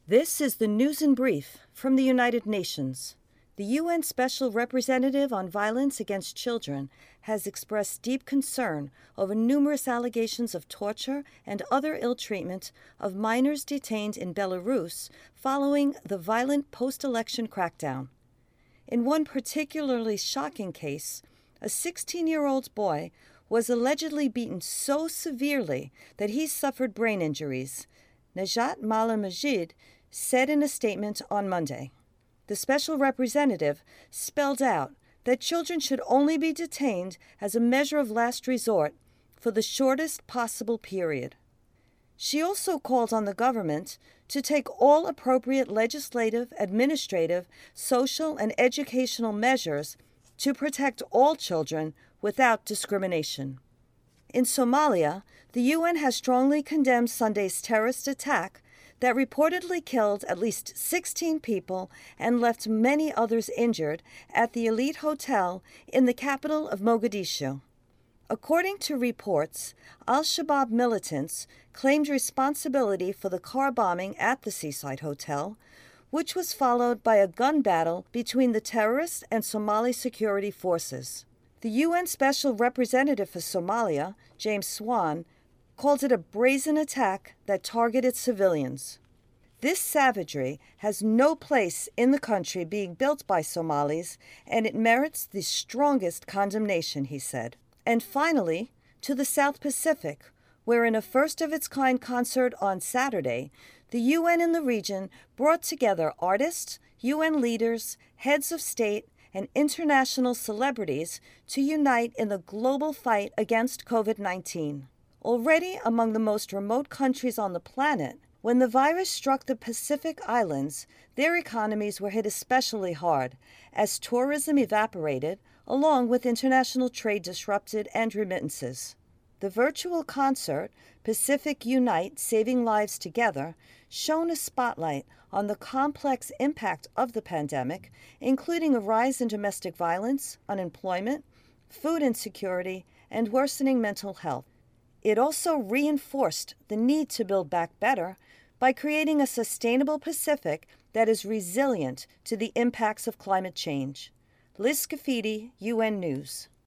This is the news in brief from the United Nations. The UN Special Representative on Violence Against Children has expressed deep concern over numerous allegations of torture and other ill treatment of minors detained in Belarus following the violent post-election crackdown. In one particularly shocking case, a 16-year-old boy was allegedly beaten so severely that he suffered brain injuries. Najat Malamajid said in a statement on Monday. The special representative spelled out that children should only be detained as a measure of last resort for the shortest possible period. She also called on the government to take all appropriate legislative, administrative, social, and educational measures to protect all children without discrimination. In Somalia, the UN has strongly condemned Sunday's terrorist attack that reportedly killed at least 16 people and left many others injured at the elite hotel in the capital of Mogadishu. According to reports, al-Shabaab militants claimed responsibility for the car bombing at the seaside hotel, which was followed by a gun battle between the terrorists and Somali security forces. The UN Special Representative for Somalia, James Swan, called it a brazen attack that targeted civilians. This savagery has no place in the country being built by Somalis, and it merits the strongest condemnation, he said. And finally, to the South Pacific, where in a first-of-its-kind concert on Saturday, the UN in the region brought together artists, UN leaders, heads of state, and international celebrities to unite in the global fight against COVID-19. Already among the most remote countries on the planet, when the virus struck the Pacific Islands, their economies were hit especially hard as tourism evaporated, along with international trade disrupted and remittances. The virtual concert, Pacific Unite, Saving Lives Together, shone a spotlight on the complex impact of the pandemic, including a rise in domestic violence, unemployment, food insecurity, and worsening mental health. It also reinforced the need to build back better by creating a sustainable Pacific that is resilient to the impacts of climate change. Liz Scafidi, UN News.